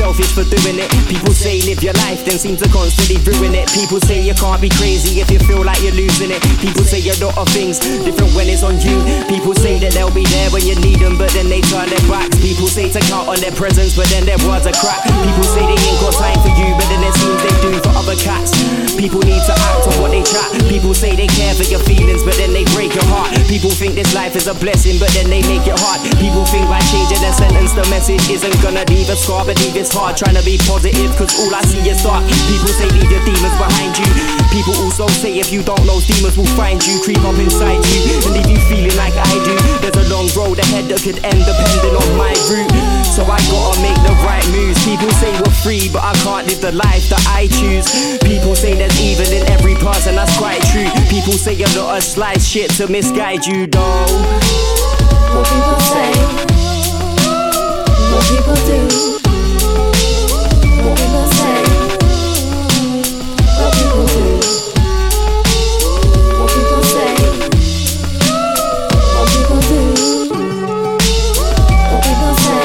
selfish for doing it. People say live your life, then seem to constantly ruin it. People say you can't be crazy if you feel like you're losing it. People say a lot of things different when it's on you. People say that they'll be there when you need them, but then they turn their backs. People say to count on their presence, but then their words are crap. People say they ain't got time for you, but then it seems they do for other cats. People need to act on what they chat. People say they care for your feelings, but then they break your heart. People think this life is a blessing, but then they make it hard. People think by changing their sentence the message isn't gonna leave a scar, but leave it's hard trying to be positive, cause all I see is dark. People say leave your demons behind you. People also say if you don't, those demons will find you, creep up inside you, and leave you feeling like I do. There's a long road ahead that could end depending on my route, so I gotta make the right moves. People say we're free, but I can't live the life that I choose. People say there's evil in every person, that's quite true. People say a lot of slice shit to misguide you though. What people say, what people do, what people say, what people do, what people say, what people do, what people say,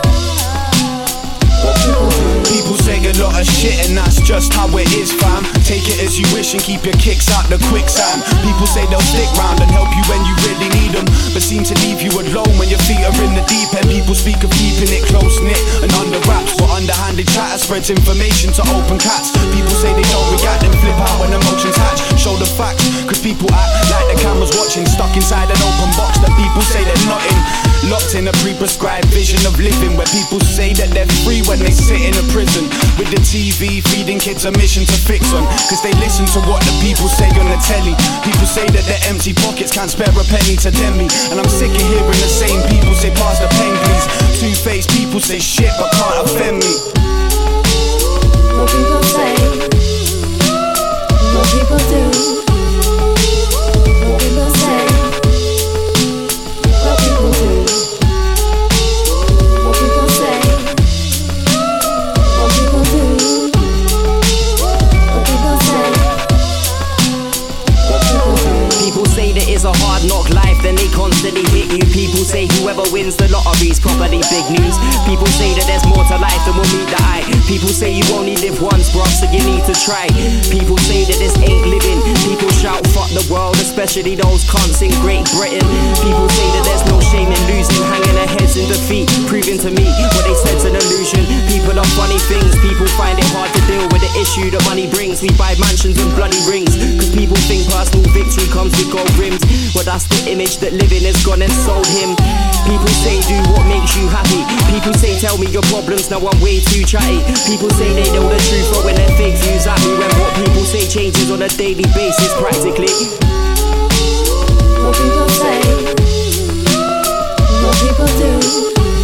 what people do. People say a lot of shit and that's just how it is, fam. Take it as you wish and keep your kicks out the quicksand. People say they'll stick round and help you when you really need them, but seem to leave you alone when your feet are in the deep end. People speak of keeping it close-knit and under wraps, but underhanded chatter spreads information to open cats. People say they don't react and flip out when emotions hatch. Show the facts, cause people act like the camera's watching, stuck inside an open box that people say they're not in. Locked in a pre-prescribed vision of living, where people say that they're free when they sit in a prison, with the TV feeding kids a mission to fix them, cause they listen to what the people say on the telly. People say that their empty pockets can't spare a penny to them me, and I'm sick of hearing the same people say pass the pen please. Two-faced people say shit but can't offend me. What people say, what people do, what people say, what people do, what people say, what people do, what people say, what people do. People say that it's a hard knock life, then they constantly hit you. People say whoever wins the lottery's properly big news. People say that there's more to life than will meet the eye. People say you only live once, bro, so you need to try. People say that this ain't living. People shout fuck the world, especially those cunts in Great Britain. People say that there's no shame in losing, hanging their heads in defeat, proving to me what they said's an illusion. People are funny things, people find it hard to deal with the issue that money brings. We buy mansions and bloody rings, cause people think personal victory comes with gold rims. Well, that's the image that living has gone and sold him. People say do what makes you happy. People say tell me your problems, now I'm way too chatty. People say they know the truth, but when they're fake views at me, when what people say changes on a daily basis practically. What people say, what people do.